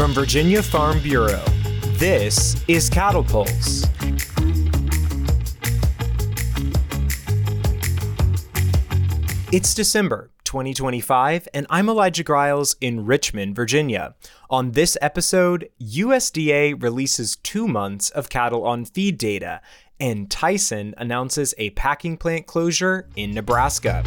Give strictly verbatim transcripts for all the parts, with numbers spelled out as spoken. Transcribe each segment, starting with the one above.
From Virginia Farm Bureau, this is Cattle Pulse. It's December twenty twenty-five, and I'm Elijah Griles in Richmond, Virginia. On this episode, U S D A releases two months of cattle on feed data, and Tyson announces a packing plant closure in Nebraska.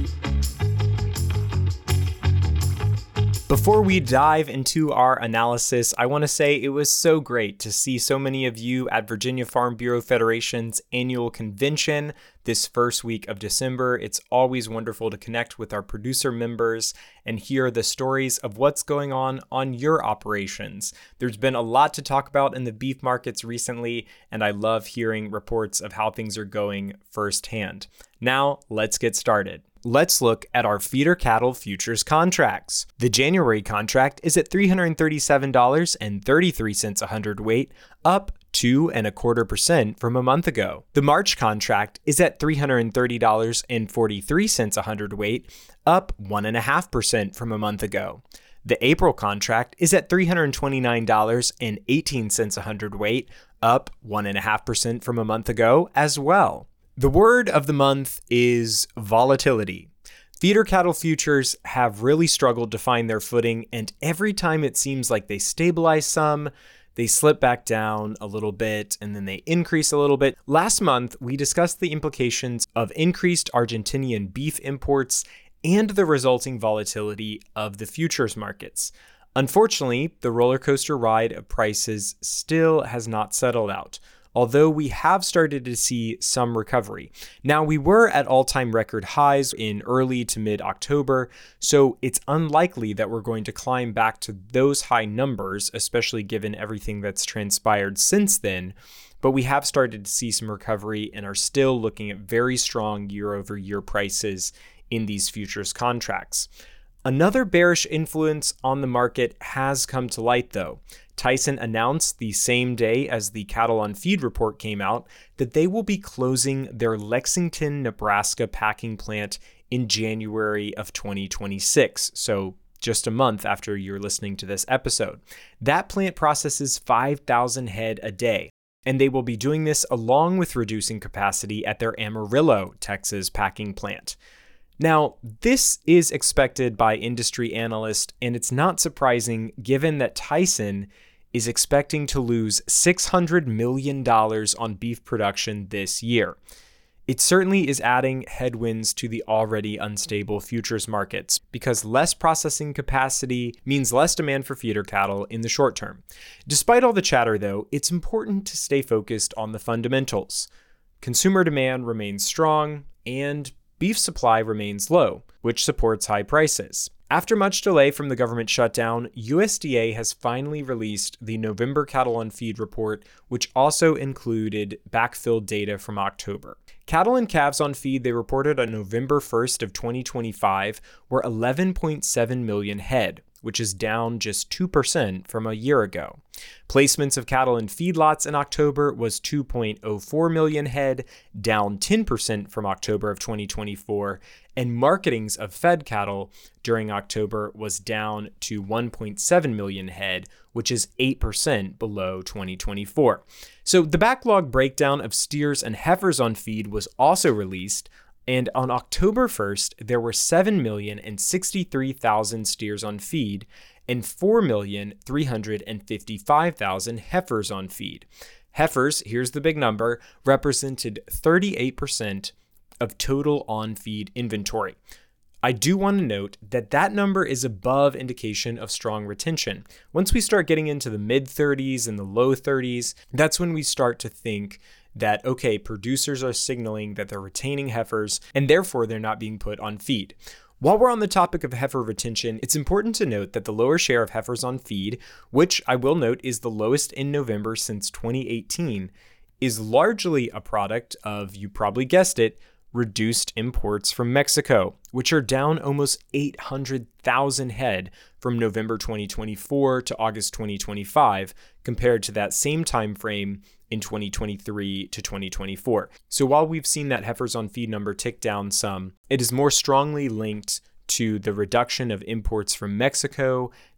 Before we dive into our analysis, I want to say it was so great to see so many of you at Virginia Farm Bureau Federation's annual convention this first week of December. It's always wonderful to connect with our producer members and hear the stories of what's going on on your operations. There's been a lot to talk about in the beef markets recently, and I love hearing reports of how things are going firsthand. Now, let's get started. Let's look at our feeder cattle futures contracts. The January contract is at three hundred thirty-seven dollars and thirty-three cents a hundredweight, up two and a quarter percent from a month ago. The March contract is at three hundred thirty dollars and forty-three cents a hundredweight, up one and a half percent from a month ago. The April contract is at three hundred twenty-nine dollars and eighteen cents a hundredweight, up one and a half percent from a month ago as well. The word of the month is volatility. Feeder cattle futures have really struggled to find their footing, and every time it seems like they stabilize some, they slip back down a little bit, and then they increase a little bit. Last month, we discussed the implications of increased Argentinian beef imports and the resulting volatility of the futures markets. Unfortunately, the roller coaster ride of prices still has not settled out, although we have started to see some recovery. Now, we were at all-time record highs in early to mid-October, so it's unlikely that we're going to climb back to those high numbers, especially given everything that's transpired since then. But we have started to see some recovery and are still looking at very strong year-over-year prices in these futures contracts. Another bearish influence on the market has come to light, though. Tyson announced the same day as the cattle on feed report came out that they will be closing their Lexington, Nebraska packing plant in January of twenty twenty-six, so just a month after you're listening to this episode. That plant processes five thousand head a day, and they will be doing this along with reducing capacity at their Amarillo, Texas packing plant. Now, this is expected by industry analysts, and it's not surprising given that Tyson is expecting to lose six hundred million dollars on beef production this year. It certainly is adding headwinds to the already unstable futures markets because less processing capacity means less demand for feeder cattle in the short term. Despite all the chatter, though, it's important to stay focused on the fundamentals. Consumer demand remains strong, and beef supply remains low, which supports high prices. After much delay from the government shutdown, U S D A has finally released the November cattle on feed report, which also included backfilled data from October. Cattle and calves on feed they reported on November first of twenty twenty-five were eleven point seven million head, which is down just two percent from a year ago. Placements of cattle in feedlots in October was two point oh four million head, down ten percent from October of twenty twenty-four, and marketings of fed cattle during October was down to one point seven million head, which is eight percent below twenty twenty-four. So the backlog breakdown of steers and heifers on feed was also released, and on October first, there were seven million sixty-three thousand steers on feed and four million three hundred fifty-five thousand heifers on feed. Heifers, here's the big number, represented thirty-eight percent of total on-feed inventory. I do want to note that that number is above indication of strong retention. Once we start getting into the mid thirties and the low thirties, that's when we start to think that, okay, producers are signaling that they're retaining heifers and therefore they're not being put on feed. While we're on the topic of heifer retention, it's important to note that the lower share of heifers on feed, which I will note is the lowest in November since twenty eighteen, is largely a product of, you probably guessed it, reduced imports from Mexico, which are down almost eight hundred thousand head from November twenty twenty-four to August twenty twenty-five, compared to that same time frame in twenty twenty-three to twenty twenty-four. So while we've seen that heifers on feed number tick down some, it is more strongly linked to the reduction of imports from Mexico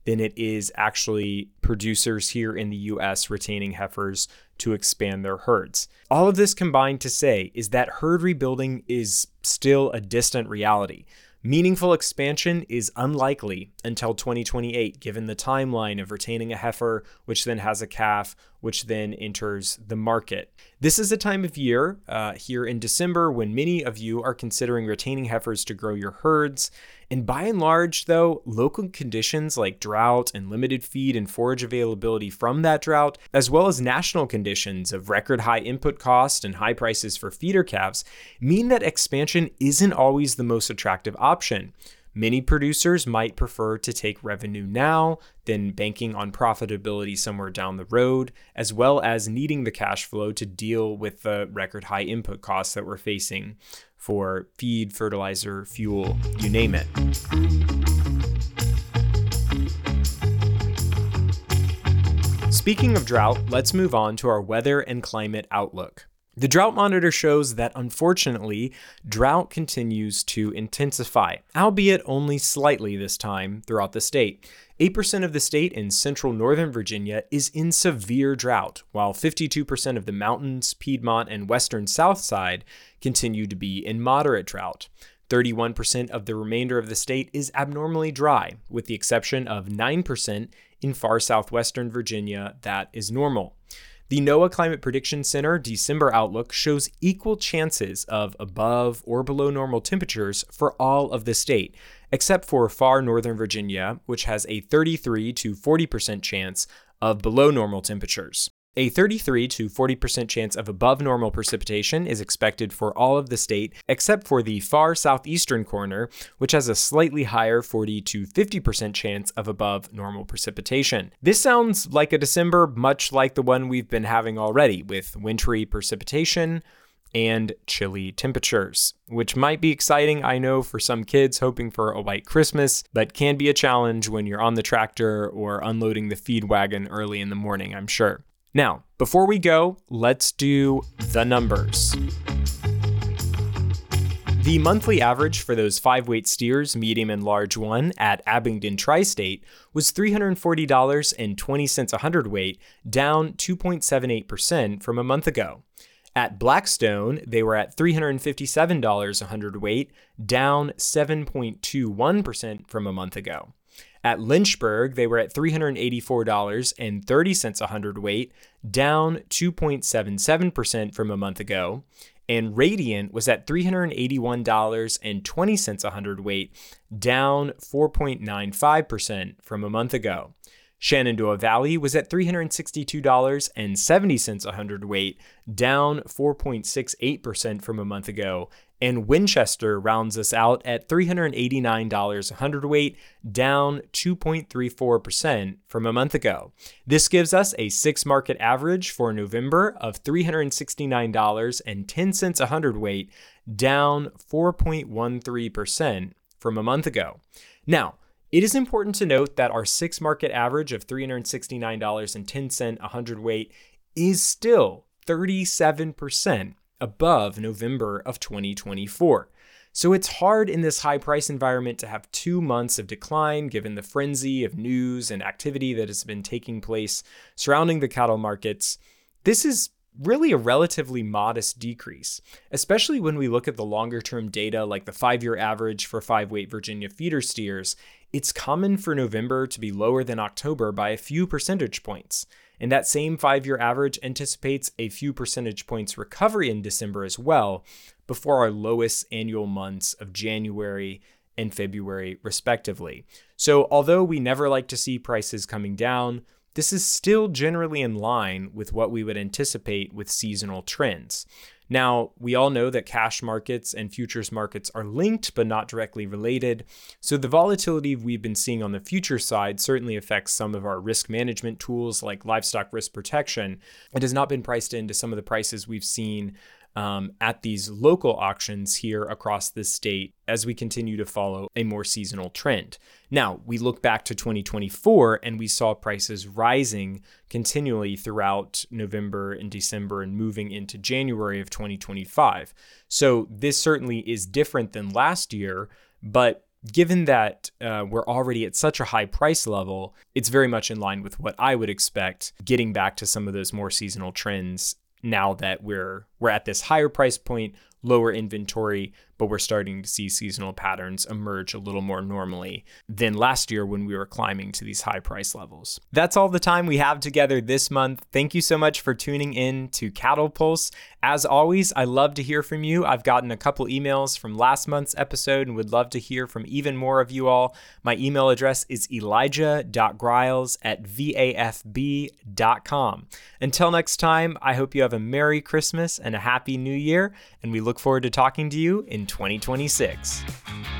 than it is actually producers here in the U S retaining heifers to expand their herds. All of this combined to say is that herd rebuilding is still a distant reality. Meaningful expansion is unlikely until twenty twenty-eight, given the timeline of retaining a heifer, which then has a calf, which then enters the market. This is a time of year uh, here in December when many of you are considering retaining heifers to grow your herds. And by and large, though, local conditions like drought and limited feed and forage availability from that drought, as well as national conditions of record high input cost and high prices for feeder calves, mean that expansion isn't always the most attractive option. Many producers might prefer to take revenue now than banking on profitability somewhere down the road, as well as needing the cash flow to deal with the record high input costs that we're facing for feed, fertilizer, fuel, you name it. Speaking of drought, let's move on to our weather and climate outlook. The drought monitor shows that, unfortunately, drought continues to intensify, albeit only slightly this time throughout the state. eight percent of the state in central northern Virginia is in severe drought, while fifty-two percent of the mountains, Piedmont, and western south side continue to be in moderate drought. thirty-one percent of the remainder of the state is abnormally dry, with the exception of nine percent in far southwestern Virginia that is normal. The NOAA Climate Prediction Center December outlook shows equal chances of above or below normal temperatures for all of the state, except for far northern Virginia, which has a thirty-three to forty percent chance of below normal temperatures. A thirty-three to forty percent chance of above normal precipitation is expected for all of the state, except for the far southeastern corner, which has a slightly higher forty to fifty percent chance of above normal precipitation. This sounds like a December much like the one we've been having already, with wintry precipitation and chilly temperatures, which might be exciting, I know, for some kids hoping for a white Christmas, but can be a challenge when you're on the tractor or unloading the feed wagon early in the morning, I'm sure. Now, before we go, let's do the numbers. The monthly average for those five-weight steers, medium and large one, at Abingdon Tri-State was three hundred forty dollars and twenty cents a hundredweight, down two point seven eight percent from a month ago. At Blackstone, they were at three hundred fifty-seven dollars a hundredweight, down seven point two one percent from a month ago. At Lynchburg, they were at three hundred eighty-four dollars and thirty cents a hundredweight, down two point seven seven percent from a month ago. And Radiant was at three hundred eighty-one dollars and twenty cents a hundredweight, down four point nine five percent from a month ago. Shenandoah Valley was at three hundred sixty-two dollars and seventy cents a hundredweight, down four point six eight percent from a month ago. And Winchester rounds us out at three hundred eighty-nine dollars a hundredweight, down two point three four percent from a month ago. This gives us a six market average for November of three hundred sixty-nine dollars and ten cents a hundredweight, down four point one three percent from a month ago. Now, it is important to note that our six market average of three hundred sixty-nine dollars and ten cents a hundredweight is still thirty-seven percent above November of twenty twenty-four. So it's hard in this high price environment to have two months of decline given the frenzy of news and activity that has been taking place surrounding the cattle markets. This is really a relatively modest decrease, especially when we look at the longer term data like the five-year average for five-weight Virginia feeder steers. It's common for November to be lower than October by a few percentage points. And that same five-year average anticipates a few percentage points recovery in December as well, before our lowest annual months of January and February, respectively. So although we never like to see prices coming down, this is still generally in line with what we would anticipate with seasonal trends. Now, we all know that cash markets and futures markets are linked but not directly related. So the volatility we've been seeing on the future side certainly affects some of our risk management tools like livestock risk protection. It has not been priced into some of the prices we've seen Um, at these local auctions here across the state as we continue to follow a more seasonal trend. Now, we look back to twenty twenty-four and we saw prices rising continually throughout November and December and moving into January of twenty twenty-five. So this certainly is different than last year, but given that uh, we're already at such a high price level, it's very much in line with what I would expect, getting back to some of those more seasonal trends now that we're we're at this higher price point, lower inventory, but we're starting to see seasonal patterns emerge a little more normally than last year when we were climbing to these high price levels. That's all the time we have together this month. Thank you so much for tuning in to Cattle Pulse. As always, I love to hear from you. I've gotten a couple emails from last month's episode and would love to hear from even more of you all. My email address is elijah dot griles at v a f b dot com. Until next time, I hope you have a Merry Christmas and a Happy New Year, and we look forward to talking to you in twenty twenty-six.